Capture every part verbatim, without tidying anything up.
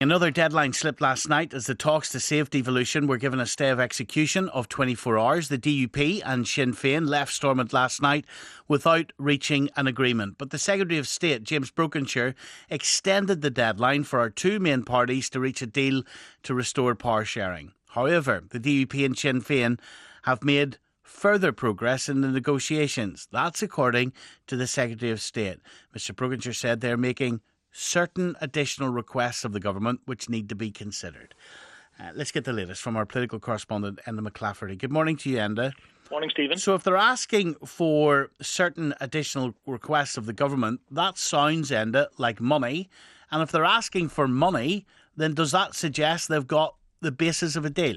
Another deadline slipped last night as the talks to save devolution were given a stay of execution of twenty-four hours. The D U P and Sinn Féin left Stormont last night without reaching an agreement. But the Secretary of State, James Brokenshire, extended the deadline for our two main parties to reach a deal to restore power sharing. However, the D U P and Sinn Féin have made further progress in the negotiations. That's according to the Secretary of State. Mr Brokenshire said they're making certain additional requests of the government which need to be considered. Uh, let's get the latest from our political correspondent, Enda McClafferty. Good morning to you, Enda. Morning, Stephen. So if they're asking for certain additional requests of the government, that sounds, Enda, like money. And if they're asking for money, then does that suggest they've got the basis of a deal?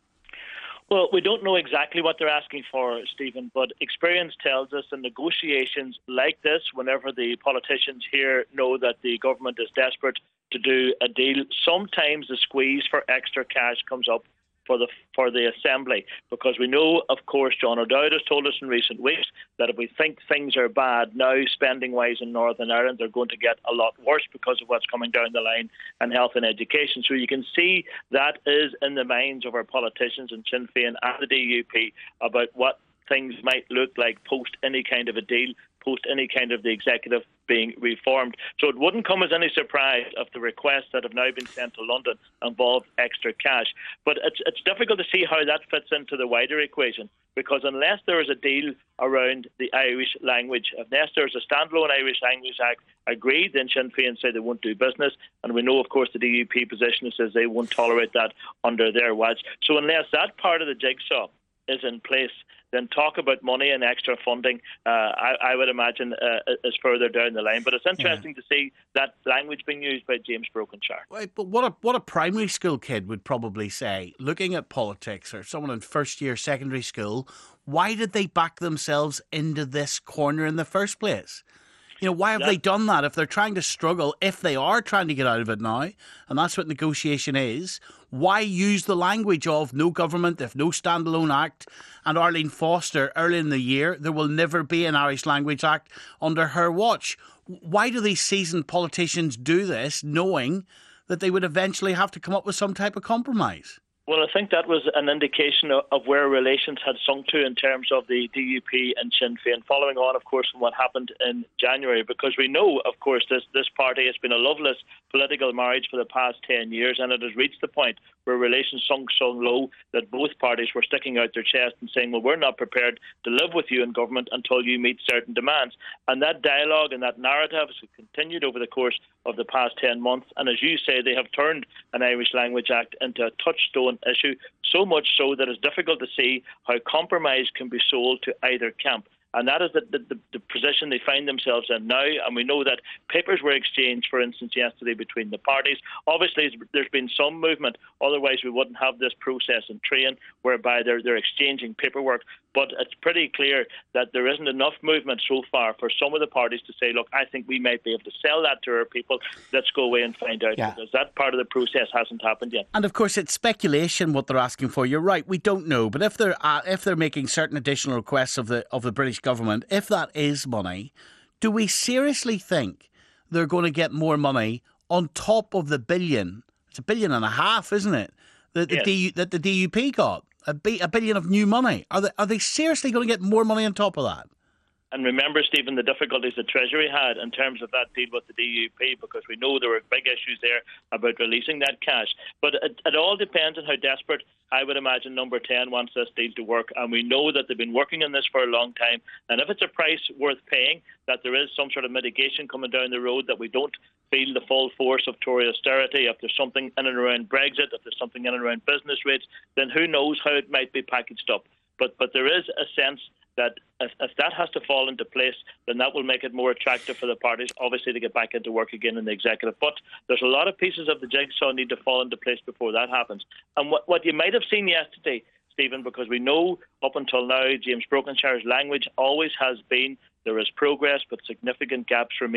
Well, we don't know exactly what they're asking for, Stephen, but experience tells us in negotiations like this, whenever the politicians here know that the government is desperate to do a deal, sometimes the squeeze for extra cash comes up for the for the Assembly, because we know, of course, John O'Dowd has told us in recent weeks that if we think things are bad now, spending-wise in Northern Ireland, they're going to get a lot worse because of what's coming down the line in health and education. So you can see that is in the minds of our politicians in Sinn Féin and the D U P about what things might look like post any kind of a deal, post any kind of the executive being reformed. So it wouldn't come as any surprise if the requests that have now been sent to London involve extra cash. But it's it's difficult to see how that fits into the wider equation, because unless there is a deal around the Irish language, unless there is a standalone Irish Language Act agreed, then Sinn Féin say they won't do business. And we know, of course, the D U P position says they won't tolerate that under their watch. So unless that part of the jigsaw is in place, then talk about money and extra funding, uh, I, I would imagine, uh, is further down the line. But it's interesting yeah. to see that language being used by James Brokenshire. Right, but what a, what a primary school kid would probably say, looking at politics, or someone in first year secondary school, why did they back themselves into this corner in the first place? You know, why have that, they done that? If they're trying to struggle, if they are trying to get out of it now, and that's what negotiation is, why use the language of no government, if no standalone act? And Arlene Foster, early in the year, there will never be an Irish Language Act under her watch. Why do these seasoned politicians do this, knowing that they would eventually have to come up with some type of compromise? Well, I think that was an indication of, of where relations had sunk to in terms of the D U P and Sinn Féin, following on, of course, from what happened in January, because we know, of course, this, this party has been a loveless political marriage for the past ten years, and it has reached the point where relations sunk so low that both parties were sticking out their chest and saying, well, we're not prepared to live with you in government until you meet certain demands. And that dialogue and that narrative has continued over the course of the past ten months. And as you say, they have turned an Irish Language Act into a touchstone issue, so much so that it's difficult to see how compromise can be sold to either camp. And that is the, the, the position they find themselves in now. And we know that papers were exchanged, for instance, yesterday between the parties. Obviously, there's been some movement. Otherwise, we wouldn't have this process in train whereby they're, they're exchanging paperwork. But it's pretty clear that there isn't enough movement so far for some of the parties to say, look, I think we might be able to sell that to our people. Let's go away and find out, yeah. because that part of the process hasn't happened yet. And of course, it's speculation what they're asking for. You're right, we don't know. But if they're uh, if they're making certain additional requests of the of the British government, if that is money, do we seriously think they're going to get more money on top of the billion? It's a billion and a half, isn't it? That the, yes. D, that the D U P got. A, b- a billion of new money. Are they, are they seriously going to get more money on top of that? And remember, Stephen, the difficulties the Treasury had in terms of that deal with the D U P, because we know there were big issues there about releasing that cash. But it, it all depends on how desperate, I would imagine, Number ten wants this deal to work. And we know that they've been working on this for a long time. And if it's a price worth paying, that there is some sort of mitigation coming down the road, that we don't feel the full force of Tory austerity, if there's something in and around Brexit, if there's something in and around business rates, then who knows how it might be packaged up. But but there is a sense that if, if that has to fall into place, then that will make it more attractive for the parties, obviously, to get back into work again in the executive. But there's a lot of pieces of the jigsaw need to fall into place before that happens. And what, what you might have seen yesterday, Stephen, because we know up until now James Brokenshire's language always has been there is progress, but significant gaps remain.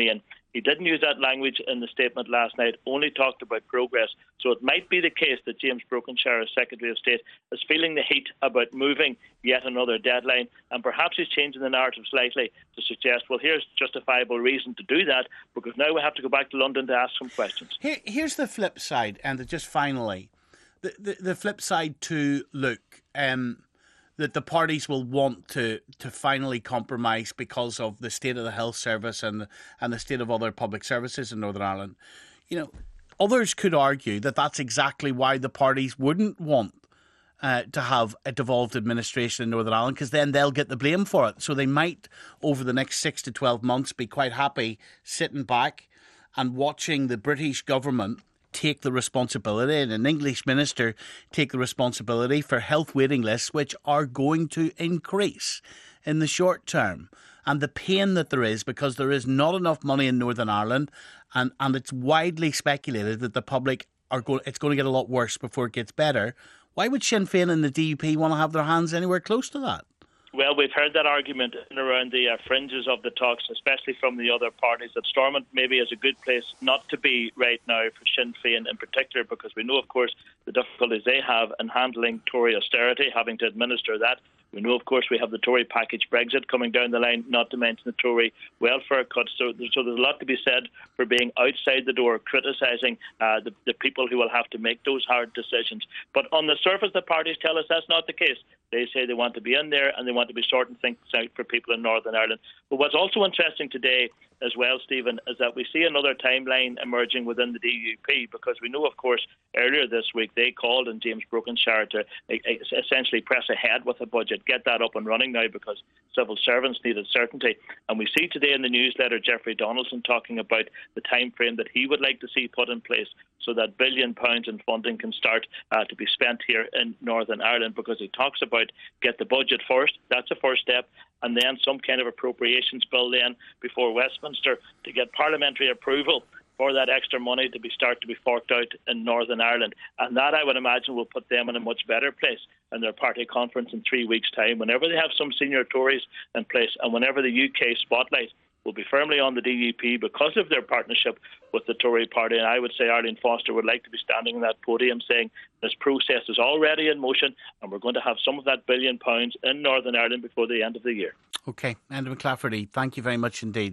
He didn't use that language in the statement last night, only talked about progress. So it might be the case that James Brokenshire, as Secretary of State, is feeling the heat about moving yet another deadline, and perhaps he's changing the narrative slightly to suggest, well, here's justifiable reason to do that, because now we have to go back to London to ask some questions. Here, here's the flip side, and just finally, the, the, the flip side to Luke, um, that the parties will want to to finally compromise because of the state of the health service and and the state of other public services in Northern Ireland. You know, others could argue that that's exactly why the parties wouldn't want uh, to have a devolved administration in Northern Ireland, because then they'll get the blame for it. So they might, over the next six to twelve months, be quite happy sitting back and watching the British government take the responsibility, and an English minister take the responsibility for health waiting lists, which are going to increase in the short term. And the pain that there is, because there is not enough money in Northern Ireland, and, and it's widely speculated that the public are going, it's going to get a lot worse before it gets better. Why would Sinn Féin and the D U P want to have their hands anywhere close to that? Well, we've heard that argument in around the uh, fringes of the talks, especially from the other parties, that Stormont maybe is a good place not to be right now for Sinn Féin in particular, because we know, of course, the difficulties they have in handling Tory austerity, having to administer that. We know, of course, we have the Tory package Brexit coming down the line, not to mention the Tory welfare cuts. So, so there's a lot to be said for being outside the door, criticising uh, the, the people who will have to make those hard decisions. But on the surface, the parties tell us that's not the case. They say they want to be in there and they want to be sorting things out for people in Northern Ireland. But what's also interesting today as well, Stephen, is that we see another timeline emerging within the D U P, because we know, of course, earlier this week they called on James Brokenshire to essentially press ahead with the budget, get that up and running now, because civil servants needed certainty. And we see today in the newsletter Jeffrey Donaldson talking about the time frame that he would like to see put in place so that billion pounds in funding can start uh, to be spent here in Northern Ireland, because he talks about get the budget first. That's a first step. And then some kind of appropriations bill then before Westminster to get parliamentary approval for that extra money to be start to be forked out in Northern Ireland. And that, I would imagine, will put them in a much better place in their party conference in three weeks' time, whenever they have some senior Tories in place and whenever the U K spotlight will be firmly on the D U P because of their partnership with the Tory party. And I would say Arlene Foster would like to be standing on that podium saying this process is already in motion and we're going to have some of that billion pounds in Northern Ireland before the end of the year. OK, Enda McClafferty, thank you very much indeed.